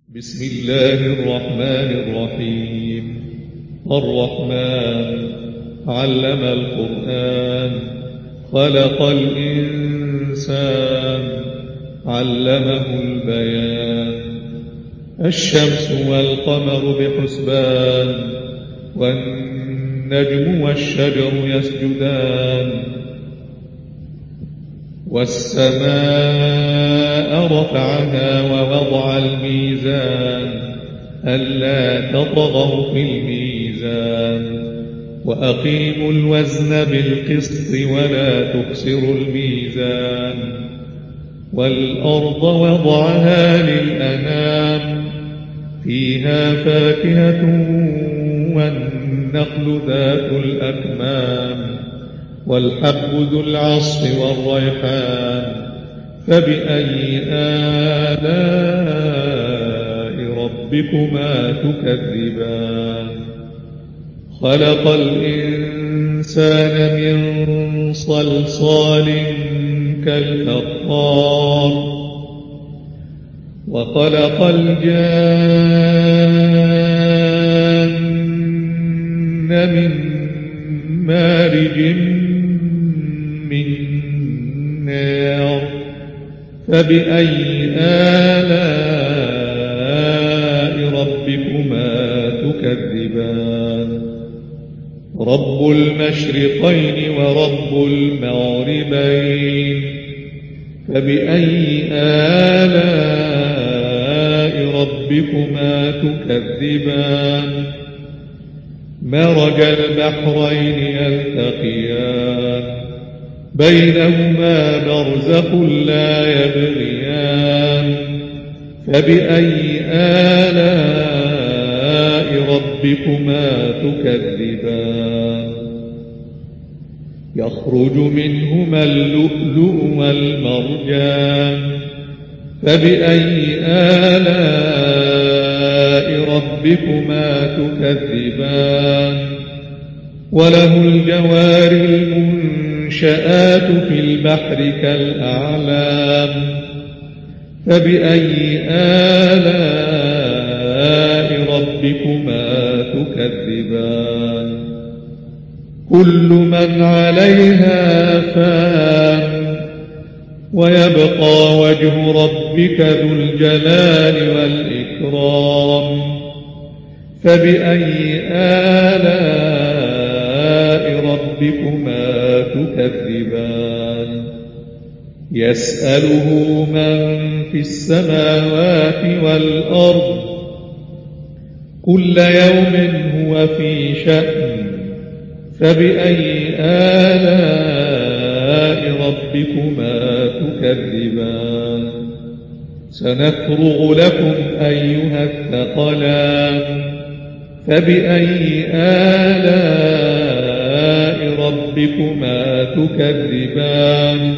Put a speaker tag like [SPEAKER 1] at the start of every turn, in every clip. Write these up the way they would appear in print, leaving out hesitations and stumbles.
[SPEAKER 1] بسم الله الرحمن الرحيم. الرحمن علم القرآن، خلق الإنسان، علمه البيان. الشمس والقمر بحسبان، والنجم والشجر يسجدان. والسماء رفعها ووضع الميزان، ألا تطغوا في الميزان، وأقيموا الوزن بالقسط ولا تخسروا الميزان. والأرض وضعها للأنام، فيها فاكهة والنخل ذات الأكمام، والحب ذو العصف والريحان. فبأي آلاء ربكما تكذبان؟ خلق الإنسان من صلصال كالفخار، وخلق الجان من مارج من نار. فبأي آلاء ربكما تكذبان؟ رب المشرقين ورب المغربين. فبأي آلاء ربكما تكذبان؟ مرج البحرين يلتقيان، بينهما برزخ لا يبغيان. فبأي آلاء ربكما تكذبان؟ يخرج منهما اللؤلؤ والمرجان. فبأي آلاء ربكما تكذبان؟ وله الجوار المنشآت في البحر كالأعلام. فبأي آلاء ربكما تكذبان؟ كل من عليها فان، ويبقى وجه ربك ذو الجلال والإكرام. فبأي آلاء ربكما تكذبان؟ يسأله من في السماوات والأرض، كل يوم هو في شأن. فبأي آلاء ربكما تكذبان؟ سنفرغ لكم أيها الثقلان. فبأي آلاء ربكما تكذبان؟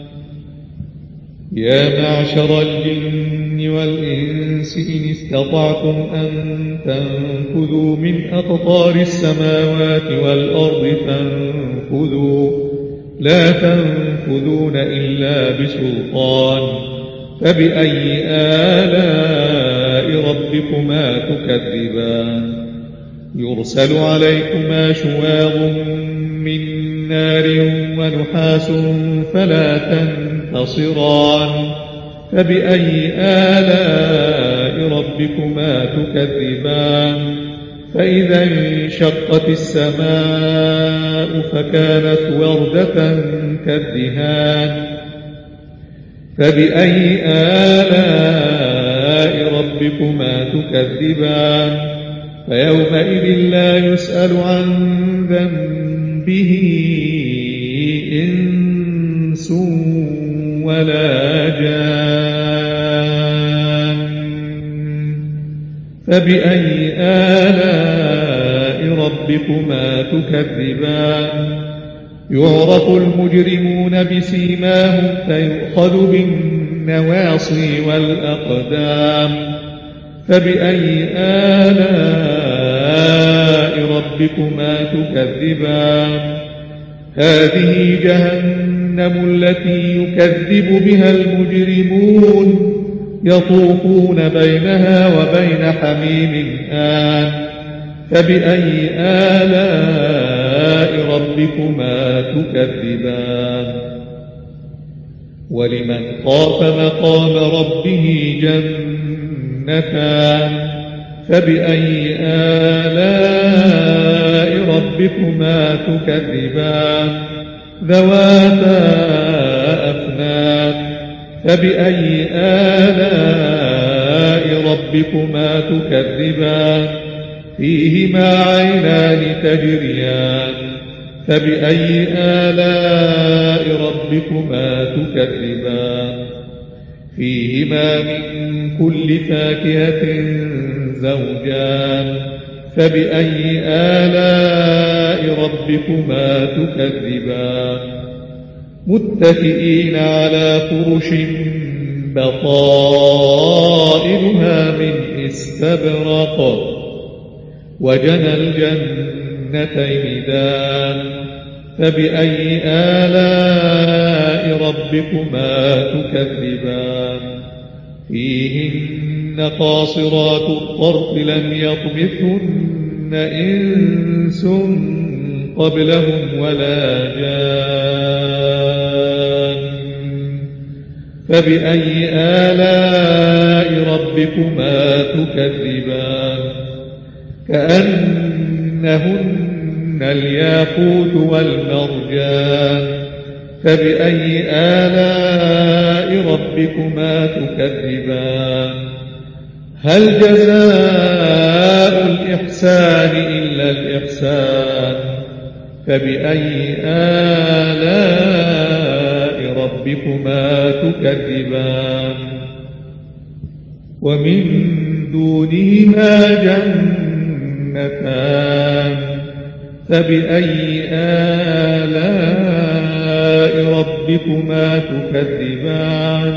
[SPEAKER 1] يا معشر الجن والإنس إن استطعتم أن تنفذوا من أقطار السماوات والأرض فانفذوا، لا تنفذون إلا بسلطان. فبأي آلاء ربكما تكذبان؟ يرسل عليكما شواظ من نار ونحاس فلا تنتصران. فبأي آلاء ربكما تكذبان؟ فإذا انشقت السماء فكانت وردة كالدهان. فبأي آلاء ربكما تكذبان؟ فيومئذ لا يسأل عن ذنبه إنس ولا جان. فبأي آلاء ربكما تكذبان؟ يعرف المجرمون بسيماهم فيؤخذ بالنواصي والأقدام. فبأي آلاء ربكما تكذبان؟ هذه جهنم التي يكذب بها المجرمون، يطوفون بينها وبين حميم آن فبأي آلاء ربكما تكذبان ولمن خاف مقام ربه جنتان فبأي آلاء ربكما تكذبان ذواتا أفنان فبأي آلاء ربكما تكذبان فيهما عينان تجريان فبأي آلاء ربكما تكذبان فيهما من كل فاكهة زوجان فبأي آلاء ربكما تكذبان متكئين على فرش بطائنها من استبرق وجنى الجنتين دان فبأي آلاء ربكما تكذبان فيهن قاصرات الطرف لم يطمثهن إنس قبلهم ولا جان فبأي آلاء ربكما تكذبان كأنهن الياقوت والمرجان فبأي آلاء ربكما تكذبان هل جزاء الإحسان إلا الإحسان فبأي آلاء ربكما تكذبان ومن دونهما جنتان فبأي آلاء ربكما تكذبان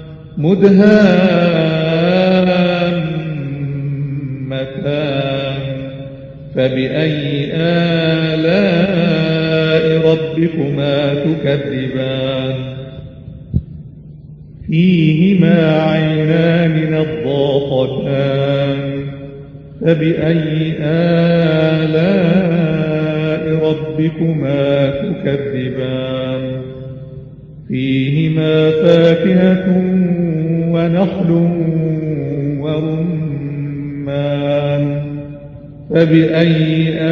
[SPEAKER 1] مدهامتان فبأي آلاء ربكما تكذبان فيهما عينان نضاختان فبأي آلاء ربكما تكذبان فيهما فاكهة ونخل ورمان فبأي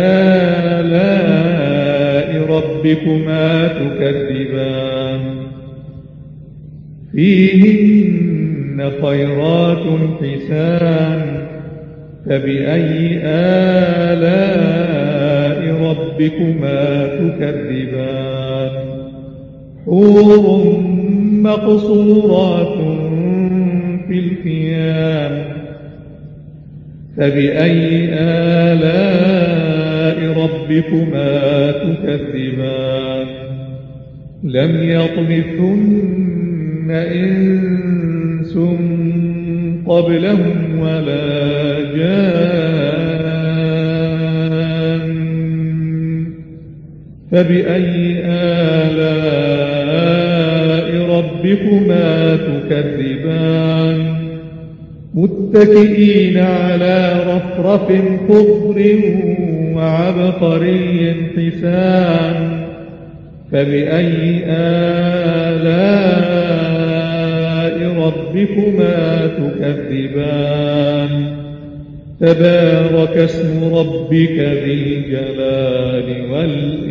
[SPEAKER 1] آلاء ربكما تكذبان فيهن خيرات حسان فبأي آلاء ربكما تكذبان حور مقصورات في الخيام فبأي آلاء ربكما تكذبان لم يطمثهن إنس قبلهم ولا جان فبأي آلاء ربكما تكذبان متكئين على رفرف خضر وعبقري حسان فبأي آلاء ربكما تكذبان تبارك اسم ربك ذي الجلال والإكرام